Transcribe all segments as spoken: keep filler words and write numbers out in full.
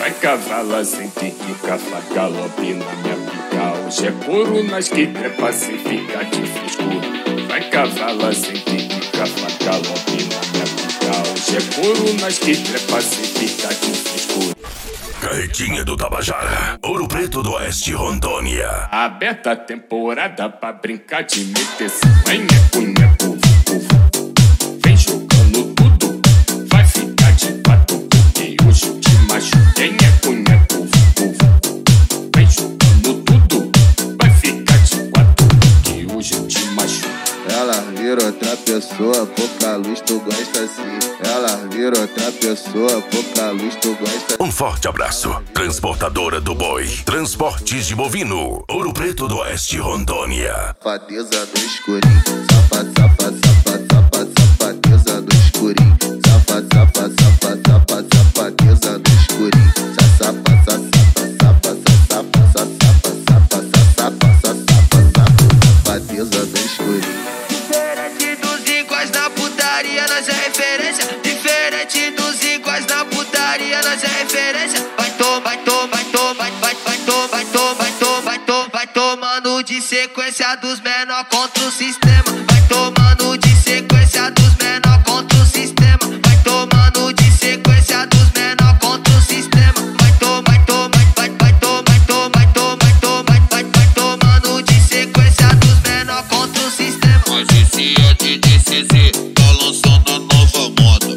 Vai cavala sem pica, faca, galope na minha pica. Hoje é couro nas que trepa sem ficar de frescura. Vai cavala sem pica, faca, galope na minha pica. Hoje é couro nas que trepa sem ficar de frescura. Carretinha do Tabajara, Ouro Preto do Oeste, Rondônia. Aberta a temporada pra brincar de meter nheco, nheco, vucu. Vem jogando tudo, vai ficar de quatro, porque hoje eu te machuquei. Nheco, nheco, vucu. Vem jogando tudo, vai ficar de quatro, porque hoje eu te machuquei. Ela vira outra pessoa, pouca luz, tu gosta assim. Ela vira outra pessoa, pouca luz, tu gosta assim. Um forte abraço, transportadora do boi, transportes de bovino, Ouro Preto do Oeste, Rondônia. Safadeza do escurinho, safa, safa, safa, safa, safadeza do escurinho. Safa, safa, safa, safa, safadeza do escurinho. Safa, safa, safa, safa, safa, safa, safa, safa, safa, safadeza do escurinho. Diferente dos iguais na putaria, nós é referência. Diferente dos iguais na putaria, nós é referência. Vai tomar, vai tomar, vai tomar, vai, vai, vai tomar, vai tomar, vai tomar, vai tomar, vai tomando de sequência dos menor contra o sistema. Vai tomando de sequência dos menor contra o sistema. Vai tomando de sequência dos menor contra o sistema. Vai tomar, vai tomar, vai, vai tomar, vai tomar, vai tomar, vai tomar, vai, vai tomando de sequência dos menor contra o sistema. Mas esse é de D C Z, tá lançando a nova moda.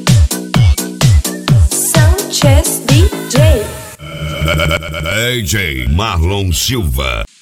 Sanchez D J. D J Marlon Silva.